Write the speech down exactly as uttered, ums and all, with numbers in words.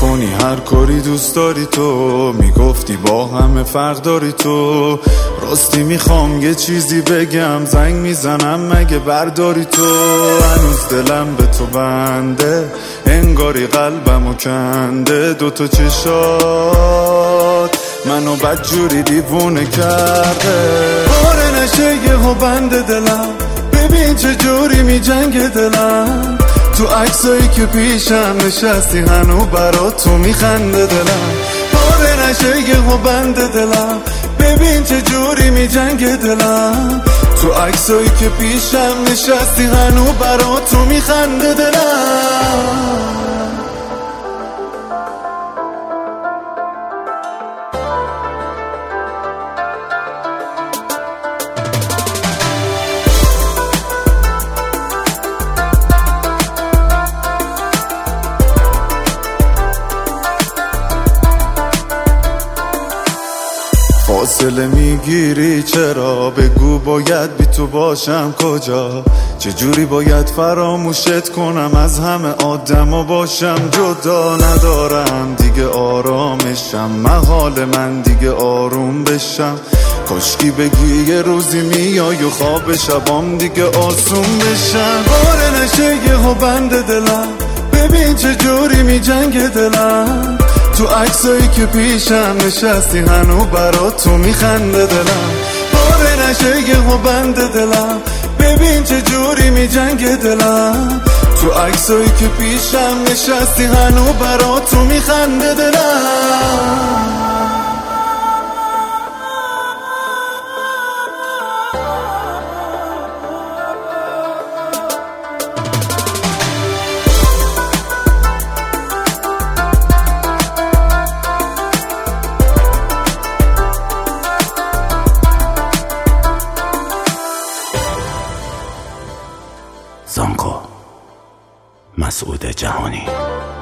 میکنی هر کاری دوست داری تو، میگفتی با همه فرق داری تو. راستی میخوام یه چیزی بگم، زنگ میزنم مگه برداری تو. هنوز دلم به تو بنده، انگاری قلبمو کنده. دوتا چشات منو بدجوری دیوونه کرده. پاره نشه یه ها بند دلم، ببین چه جوری می جنگ دلم. تو عکسایی که پیشم نشستی هنو برا تو میخنده دلم. پاره نشه یه ها بند دلم، ببین چه جوری می جنگ دلم. تو عکسایی که پیشم نشستی هنو برا تو میخنده دلم. فاصله میگیری چرا؟ بگو باید بی تو باشم کجا؟ چجوری باید فراموشت کنم؟ از همه آدم باشم جدا. ندارم دیگه آرامشم، محال من دیگه آروم بشم. کاشکی بگی یه روزی میای و خواب شبام دیگه آسون بشم. باره نشه یه ها بند دلم، ببین چه جوری می جنگ دلم. تو عکسایی که پیشم نشستی هنو برا تو میخنده دلم. باره نشه یه ها بند دلم، ببین چه جوری می جنگ دلم. تو عکسایی که پیشم نشستی هنو برا تو میخنده دلم. زانکو مسعود جهانی.